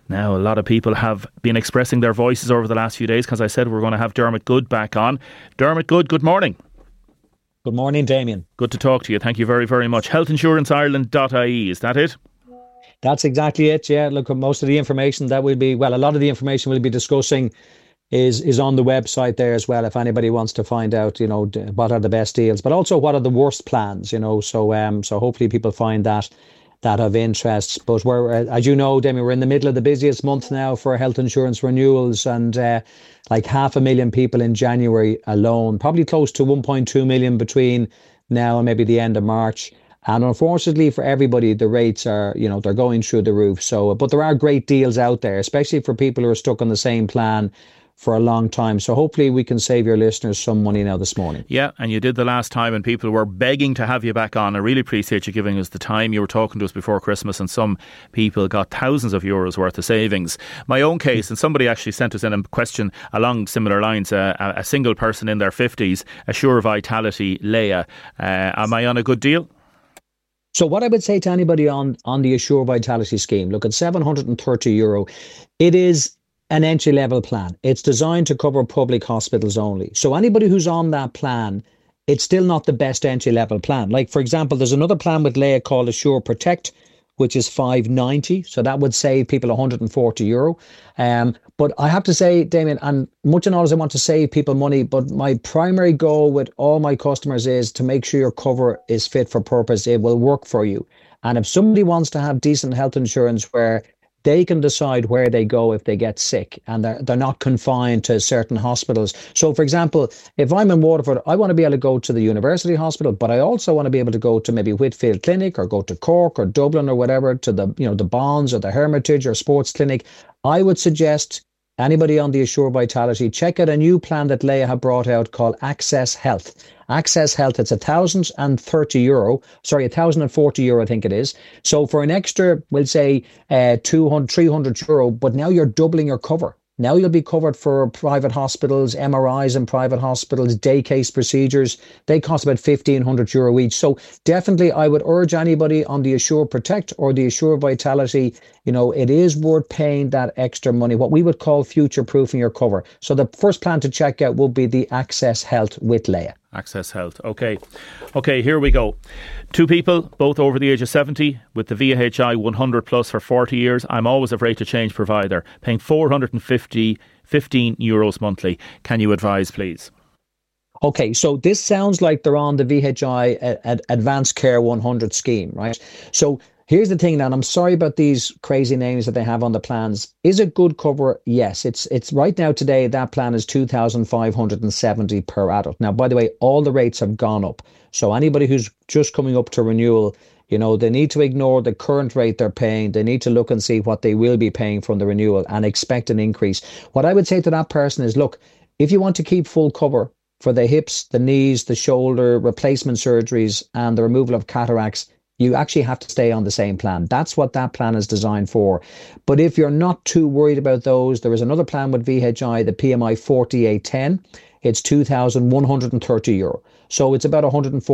Now, a lot of people have been expressing their voices over the last few days because I said we're going to have Dermot Good back on. Dermot Good, good morning. Good morning, Damien. Good to talk to you. Thank you very, very much. HealthinsuranceIreland.ie, is that it? That's exactly it, yeah. Look, most of the information that a lot of the information we'll be discussing is on the website there as well, if anybody wants to find out, what are the best deals, but also what are the worst plans, so hopefully people find that of interest. But we're, as you know, Damien, we're in the middle of the busiest month now for health insurance renewals, and like 500,000 people in January alone, probably close to 1.2 million between now and maybe the end of March. And unfortunately for everybody, the rates are, they're going through the roof. So, but there are great deals out there, especially for people who are stuck on the same plan for a long time. So hopefully we can save your listeners some money now this morning. Yeah, and you did the last time and people were begging to have you back on. I really appreciate you giving us the time. You were talking to us before Christmas and some people got thousands of euros worth of savings. My own case, and somebody actually sent us in a question along similar lines, a single person in their 50s, Assure Vitality, Leia. Am I on a good deal? So what I would say to anybody on the Assure Vitality scheme, look, at €730, it is an entry-level plan. It's designed to cover public hospitals only. So anybody who's on that plan, it's still not the best entry-level plan. Like, for example, there's another plan with Leia called Assure Protect, which is €590. So that would save people €140. But I have to say, Damien, and much and all as I want to save people money, but my primary goal with all my customers is to make sure your cover is fit for purpose. It will work for you. And if somebody wants to have decent health insurance where they can decide where they go if they get sick, and they're not confined to certain hospitals. So, for example, if I'm in Waterford, I want to be able to go to the University Hospital, but I also want to be able to go to maybe Whitfield Clinic or go to Cork or Dublin or whatever, to the Bonds or the Hermitage or Sports Clinic. I would suggest anybody on the Assure Vitality, check out a new plan that Leia have brought out called Access Health. Access Health, it's €1,040, I think it is. So for an extra, we'll say €200, €300, but now you're doubling your cover. Now you'll be covered for private hospitals, MRIs in private hospitals, day case procedures. They cost about €1,500 each. So definitely I would urge anybody on the Assure Protect or the Assure Vitality, it is worth paying that extra money, what we would call future-proofing your cover. So the first plan to check out will be the Access Health with Leia. Access Health. Okay, here we go. Two people, both over the age of 70, with the VHI 100 plus for 40 years. I'm always afraid to change provider. Paying €415 monthly. Can you advise, please? Okay, so this sounds like they're on the VHI Advanced Care 100 scheme, right? So here's the thing now, and I'm sorry about these crazy names that they have on the plans. Is it good cover? Yes. It's right now today, that plan is $2,570 per adult. Now, by the way, all the rates have gone up. So anybody who's just coming up to renewal, they need to ignore the current rate they're paying. They need to look and see what they will be paying from the renewal and expect an increase. What I would say to that person is, look, if you want to keep full cover for the hips, the knees, the shoulder, replacement surgeries, and the removal of cataracts, you actually have to stay on the same plan. That's what that plan is designed for. But if you're not too worried about those, there is another plan with VHI, the PMI 4810. It's €2,130. So it's about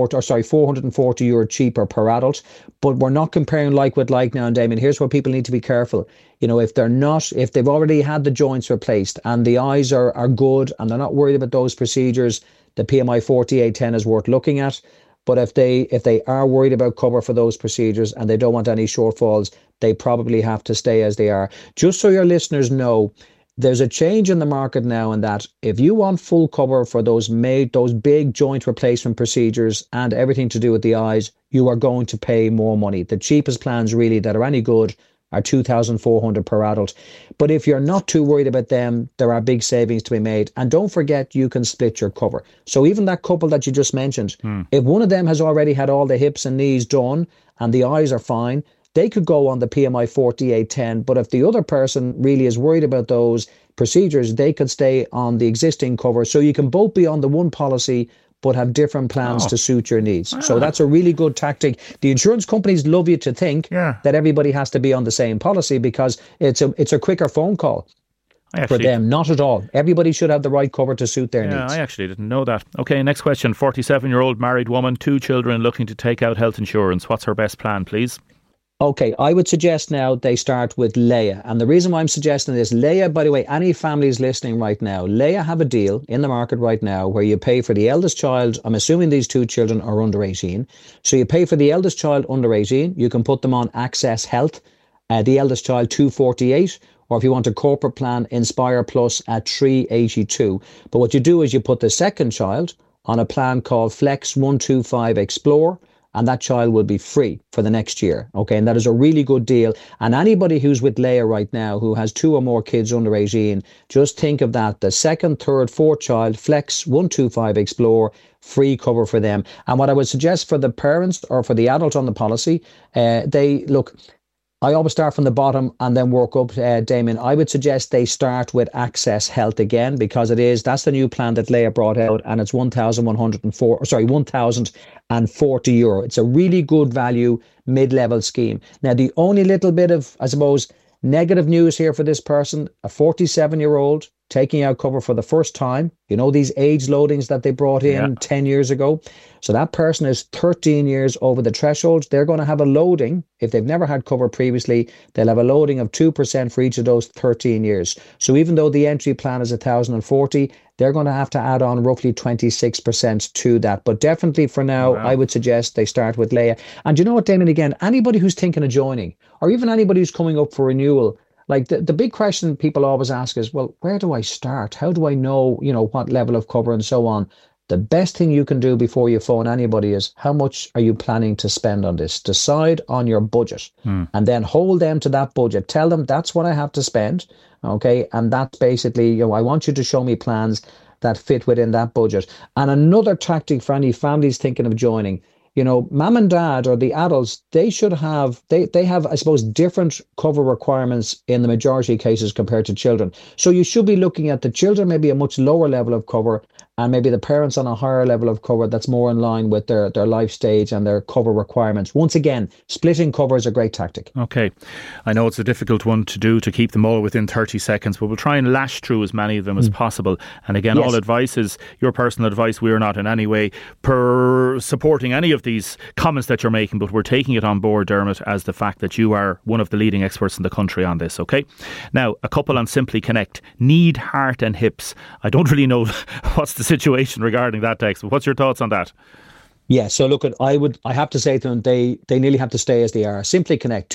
€440 cheaper per adult. But we're not comparing like with like now, and Damien. Here's where people need to be careful. If they've already had the joints replaced and the eyes are good and they're not worried about those procedures, the PMI 4810 is worth looking at. But if they are worried about cover for those procedures and they don't want any shortfalls, they probably have to stay as they are. Just so your listeners know, there's a change in the market now in that if you want full cover for those big joint replacement procedures and everything to do with the eyes, you are going to pay more money. The cheapest plans really that are any good are $2,400 per adult. But if you're not too worried about them, there are big savings to be made. And don't forget, you can split your cover. So even that couple that you just mentioned, if one of them has already had all the hips and knees done and the eyes are fine, they could go on the PMI 4810. But if the other person really is worried about those procedures, they could stay on the existing cover. So you can both be on the one policy but have different plans to suit your needs. So that's a really good tactic. The insurance companies love you to think that everybody has to be on the same policy because it's a quicker phone call. For them, not at all. Everybody should have the right cover to suit their needs. I actually didn't know that. Okay, next question. 47-year-old married woman, 2 children looking to take out health insurance. What's her best plan, please? Okay, I would suggest now they start with Leia. And the reason why I'm suggesting this, Leia, by the way, any families listening right now, Leia have a deal in the market right now where you pay for the eldest child. I'm assuming these two children are under 18. So you pay for the eldest child under 18. You can put them on Access Health, the eldest child 248. Or if you want a corporate plan, Inspire Plus at 382. But what you do is you put the second child on a plan called Flex 125 Explore, and that child will be free for the next year. Okay, and that is a really good deal. And anybody who's with Leia right now who has two or more kids under 18, just think of that. The second, third, fourth child, Flex 125 Explore, free cover for them. And what I would suggest for the parents or for the adult on the policy, they look, I always start from the bottom and then work up, Damien. I would suggest they start with Access Health again, because that's the new plan that Leia brought out, and it's 1,040 euro. It's a really good value mid-level scheme. Now, the only little bit of, I suppose, negative news here for this person, a 47-year-old taking out cover for the first time. You know, these age loadings that they brought in 10 years ago. So that person is 13 years over the threshold. They're going to have a loading. If they've never had cover previously, they'll have a loading of 2% for each of those 13 years. So even though the entry plan is 1,040, they're going to have to add on roughly 26% to that. But definitely for now, I would suggest they start with Leia. And you know what, Damien, again, anybody who's thinking of joining, or even anybody who's coming up for renewal, like the big question people always ask is, well, where do I start? How do I know, what level of cover and so on? The best thing you can do before you phone anybody is, how much are you planning to spend on this? Decide on your budget and then hold them to that budget. Tell them that's what I have to spend. Okay. And that's basically, I want you to show me plans that fit within that budget. And another tactic for any families thinking of joining, mom and dad or the adults, they should have, they have, I suppose, different cover requirements in the majority of cases compared to children. So you should be looking at the children, maybe a much lower level of cover, and maybe the parents on a higher level of cover that's more in line with their life stage and their cover requirements. Once again, splitting cover is a great tactic. Okay. I know it's a difficult one to do, to keep them all within 30 seconds, but we'll try and lash through as many of them as possible. And again, all advice is your personal advice. We're not in any way supporting any of these comments that you're making, but we're taking it on board, Dermot, as the fact that you are one of the leading experts in the country on this. Okay. Now, a couple on Simply Connect need heart and hips. I don't really know what's the situation regarding that text, but what's your thoughts on that? Yeah, so look, I have to say to them, they nearly have to stay as they are. Simply Connect,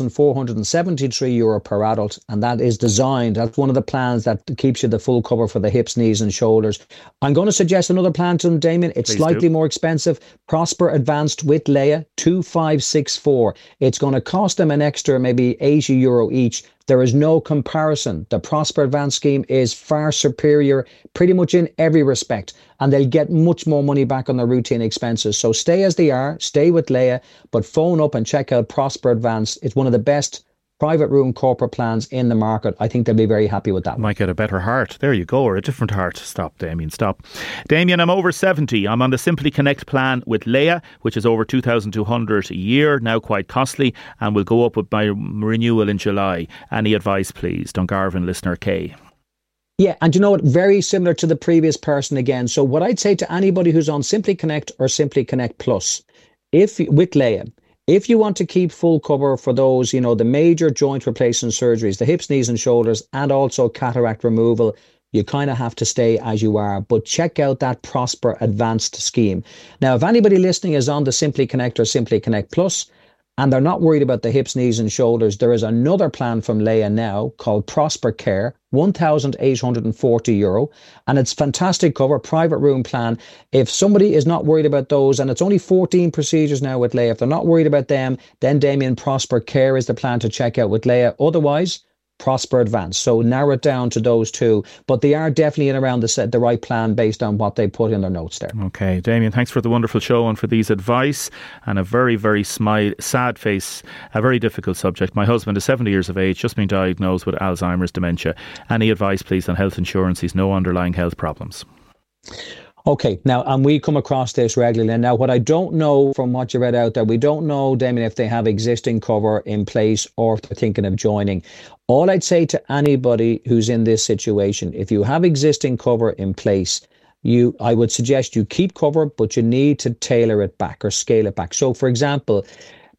€2,473 per adult, and that is designed, that's one of the plans that keeps you the full cover for the hips, knees and shoulders. I'm going to suggest another plan to them, Damien. It's slightly more expensive. Prosper Advanced with Leia, 2,564. It's going to cost them an extra maybe €80 each. There is no comparison. The Prosper Advanced scheme is far superior pretty much in every respect, and they'll get much more money back on their routine expenses. So stay as they are, stay with Leia, but phone up and check out Prosper Advanced. It's one of the best private room corporate plans in the market. I think they'll be very happy with that. Might get a better heart. There you go, or a different heart. Stop, Damien, stop. Damien, I'm over 70. I'm on the Simply Connect plan with Leia, which is over 2,200 a year, now quite costly, and will go up with my renewal in July. Any advice, please? Dungarvan listener K. Yeah, and you know what? Very similar to the previous person again. So what I'd say to anybody who's on Simply Connect or Simply Connect Plus, with Leia, if you want to keep full cover for those, the major joint replacement surgeries, the hips, knees and shoulders, and also cataract removal, you kind of have to stay as you are. But check out that Prosper Advanced scheme. Now, if anybody listening is on the Simply Connect or Simply Connect Plus, and they're not worried about the hips, knees and shoulders, there is another plan from Leia now called Prosper Care, €1,840, and it's fantastic cover, private room plan. If somebody is not worried about those, and it's only 14 procedures now with Leia, if they're not worried about them, then Damien, Prosper Care is the plan to check out with Leia. Otherwise, Prosper Advanced. So narrow it down to those two, but they are definitely in around the right plan based on what they put in their notes there. Okay, Damien, thanks for the wonderful show and for these advice, and a very, very sad face, a very difficult subject. My husband is 70 years of age, just been diagnosed with Alzheimer's dementia. Any advice, please, on health insurance? He's no underlying health problems. Okay, now, and we come across this regularly. And now, what I don't know from what you read out there, we don't know, Damien, if they have existing cover in place or if they're thinking of joining. All I'd say to anybody who's in this situation, if you have existing cover in place, I would suggest you keep cover, but you need to tailor it back or scale it back. So, for example,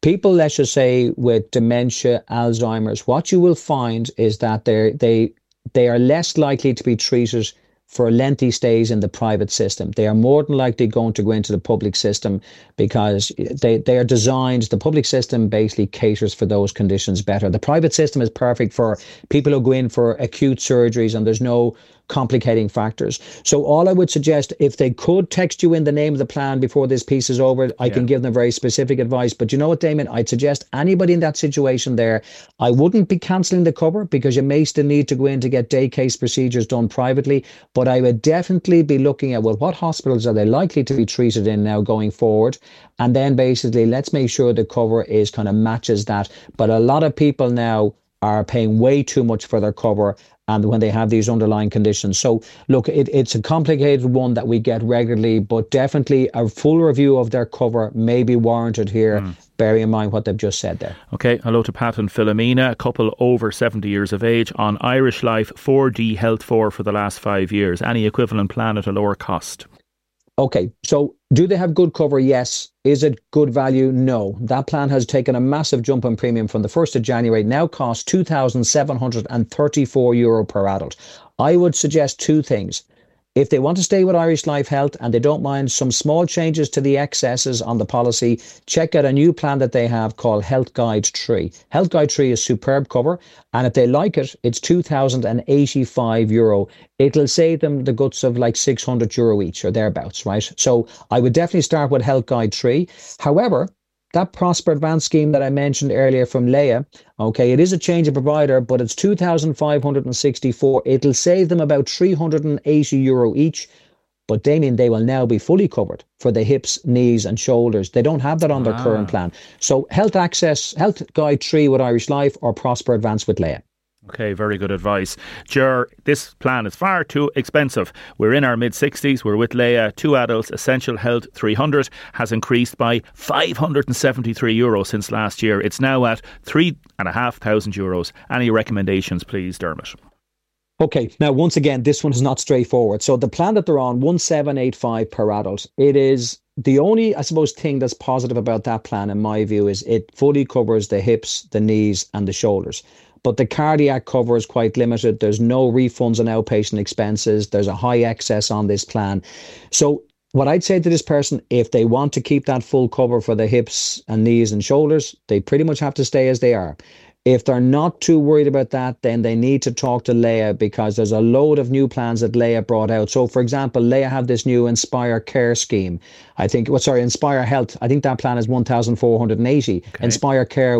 people, let's just say, with dementia, Alzheimer's, what you will find is that they are less likely to be treated for lengthy stays in the private system. They are more than likely going to go into the public system because they are designed, the public system basically caters for those conditions better. The private system is perfect for people who go in for acute surgeries and there's no complicating factors. So all I would suggest, if they could text you in the name of the plan before this piece is over, I can give them very specific advice. But you know what, Damien, I'd suggest anybody in that situation there, I wouldn't be cancelling the cover because you may still need to go in to get day case procedures done privately. But I would definitely be looking at, well, what hospitals are they likely to be treated in now going forward? And then basically, let's make sure the cover is kind of matches that. But a lot of people now are paying way too much for their cover and when they have these underlying conditions. So look, it's a complicated one that we get regularly, but definitely a full review of their cover may be warranted here, bearing in mind what they've just said there. Okay, hello to Pat and Philomena, a couple over 70 years of age, on Irish Life 4D Health 4 for the last 5 years. Any equivalent plan at a lower cost? Okay, so do they have good cover? Yes. Is it good value? No. That plan has taken a massive jump in premium from the 1st of January, now costs €2,734 per adult. I would suggest two things. If they want to stay with Irish Life Health and they don't mind some small changes to the excesses on the policy, check out a new plan that they have called Health Guide 3. Health Guide 3 is superb cover, and if they like it, it's €2,085. It'll save them the guts of like €600 each or thereabouts, right? So I would definitely start with Health Guide 3. However, that Prosper Advance scheme that I mentioned earlier from Leia, okay, it is a change of provider, but it's €2,564. It'll save them about €380 each. But Damien, they will now be fully covered for the hips, knees and shoulders. They don't have that on their current plan. So Health Guide 3 with Irish Life or Prosper Advance with Leia. Okay, very good advice. Ger, this plan is far too expensive. We're in our mid-60s, we're with Leia, 2 adults, Essential Health 300 has increased by €573 since last year. It's now at €3,500. Any recommendations, please, Dermot? Okay, now once again, this one is not straightforward. So the plan that they're on, 1,785 per adult, it is the only, I suppose, thing that's positive about that plan, in my view, is it fully covers the hips, the knees and the shoulders. But the cardiac cover is quite limited. There's no refunds on outpatient expenses. There's a high excess on this plan. So what I'd say to this person, if they want to keep that full cover for the hips and knees and shoulders, they pretty much have to stay as they are. If they're not too worried about that, then they need to talk to Leia because there's a load of new plans that Leia brought out. So, for example, Leia have this new Inspire Care scheme. Inspire Health. I think that plan is 1,480. Okay. Inspire Care,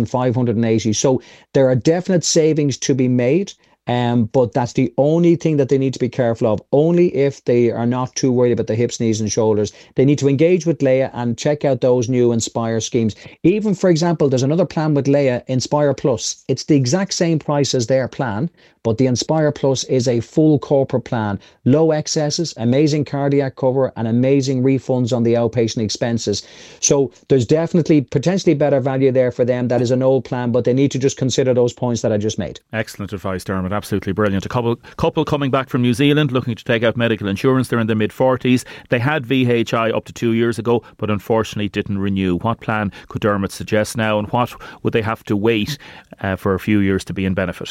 1,580. So there are definite savings to be made. But that's the only thing that they need to be careful of. Only if they are not too worried about the hips, knees and shoulders. They need to engage with Leia and check out those new Inspire schemes. Even, for example, there's another plan with Leia, Inspire Plus. It's the exact same price as their plan, but the Inspire Plus is a full corporate plan. Low excesses, amazing cardiac cover and amazing refunds on the outpatient expenses. So there's definitely potentially better value there for them. That is an old plan, but they need to just consider those points that I just made. Excellent advice, Dermot. Absolutely brilliant. A couple coming back from New Zealand looking to take out medical insurance. They're in their mid-40s. They had VHI up to 2 years ago, but unfortunately didn't renew. What plan could Dermot suggest now, and what would they have to wait for a few years to be in benefit?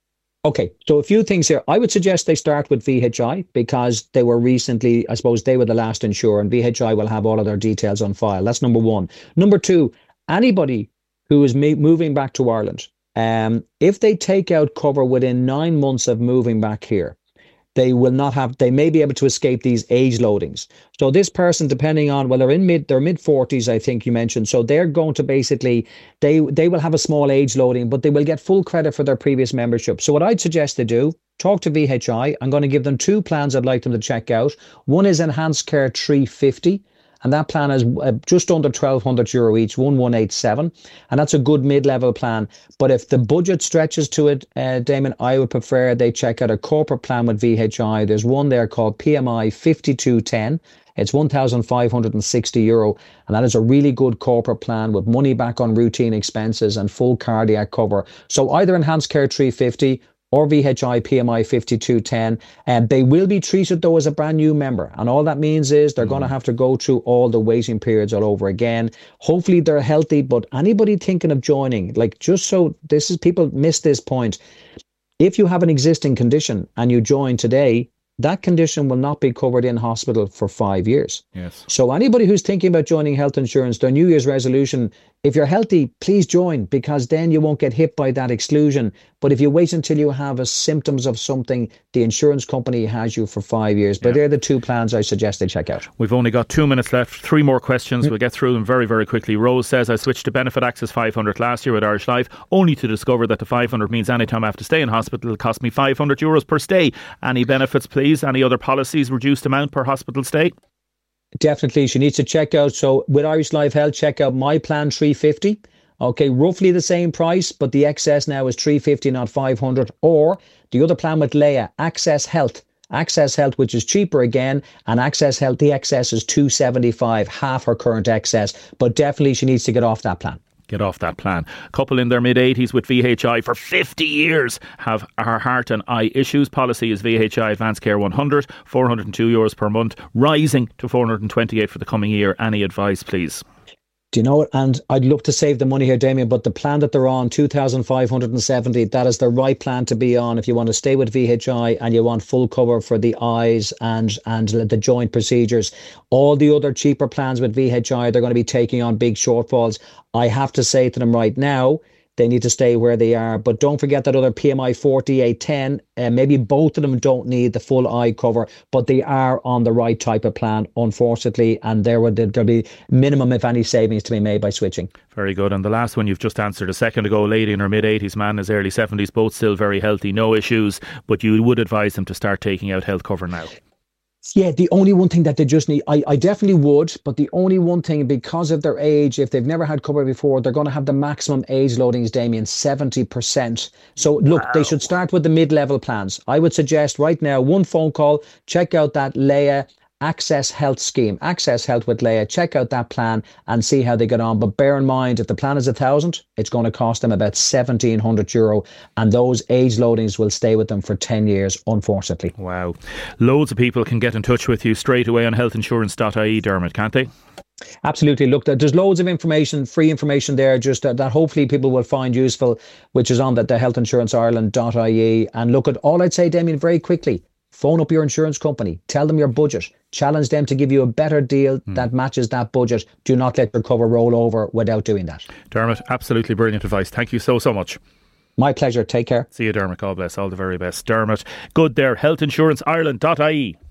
Okay, so a few things here. I would suggest they start with VHI because they were recently, I suppose they were the last insurer, and VHI will have all of their details on file. That's number one. Number two, anybody who is moving back to Ireland, if they take out cover within 9 months of moving back here, they may be able to escape these age loadings. So this person, depending on, well, they're mid-40s, I think you mentioned. So they're going to basically, they will have a small age loading, but they will get full credit for their previous membership. So what I'd suggest they do, talk to VHI. I'm going to give them 2 plans I'd like them to check out. One is Enhanced Care 350. And that plan is just under €1,200 each, 1,187. And that's a good mid-level plan. But if the budget stretches to it, Damon, I would prefer they check out a corporate plan with VHI. There's one there called PMI 5210. It's €1,560. And that is a really good corporate plan with money back on routine expenses and full cardiac cover. So either Enhanced Care 350 or VHI PMI 5210. And they will be treated though as a brand new member. And all that means is they're going to have to go through all the waiting periods all over again. Hopefully they're healthy, but anybody thinking of joining, like just so this is, people miss this point. If you have an existing condition and you join today, that condition will not be covered in hospital for 5 years. Yes. So anybody who's thinking about joining health insurance, their New Year's resolution, if you're healthy, please join, because then you won't get hit by that exclusion. But if you wait until you have a symptoms of something, the insurance company has you for 5 years. But they're the two plans I suggest they check out. We've only got 2 minutes left. 3 more questions. We'll get through them very, very quickly. Rose says, I switched to Benefit Access 500 last year with Irish Life, only to discover that the 500 means any time I have to stay in hospital, it'll cost me €500 per stay. Any benefits, please? Any other policies, reduced amount per hospital stay? Definitely, she needs to check out. So with Irish Life Health, check out My Plan 350. Okay, roughly the same price, but the excess now is 350, not 500. Or the other plan with Leah, Access Health. Access Health, which is cheaper again, and Access Health, the excess is 275, half her current excess. But definitely she needs to get off that plan. Get off that plan. Couple in their mid-80s with VHI for 50 years have our heart and eye issues. Policy is VHI Advanced Care 100, €402 per month, rising to 428 for the coming year. Any advice, please? Do you know what? And I'd love to save the money here, Damien, but the plan that they're on, 2,570, that is the right plan to be on if you want to stay with VHI and you want full cover for the eyes and the joint procedures. All the other cheaper plans with VHI, they're going to be taking on big shortfalls. I have to say to them right now, they need to stay where they are. But don't forget that other PMI 4810, maybe both of them don't need the full eye cover, but they are on the right type of plan, unfortunately, and there'll be minimum, if any, savings to be made by switching. Very good. And the last one you've just answered a second ago, lady in her mid-80s, man in his early 70s, both still very healthy, no issues, but you would advise them to start taking out health cover now. Yeah, the only one thing that they just need, I definitely would, but the only one thing, because of their age, if they've never had cover before, they're going to have the maximum age loadings, Damien, 70%. So look, They should start with the mid-level plans. I would suggest right now, one phone call, check out that Leah Access Health scheme, Access Health with Leah, check out that plan and see how they get on. But bear in mind, if the plan is 1,000, it's going to cost them about €1,700, and those age loadings will stay with them for 10 years, unfortunately. Wow. Loads of people can get in touch with you straight away on healthinsurance.ie, Dermot, can't they? Absolutely. Look, there's loads of information, free information there, just that hopefully people will find useful, which is on the healthinsuranceireland.ie. And look, at all I'd say, Damien, very quickly, phone up your insurance company, tell them your budget, challenge them to give you a better deal that matches that budget. Do not let your cover roll over without doing that. Dermot, absolutely brilliant advice. Thank you so much. My pleasure. Take care. See you, Dermot. God bless. All the very best. Dermot, good there. healthinsuranceireland.ie.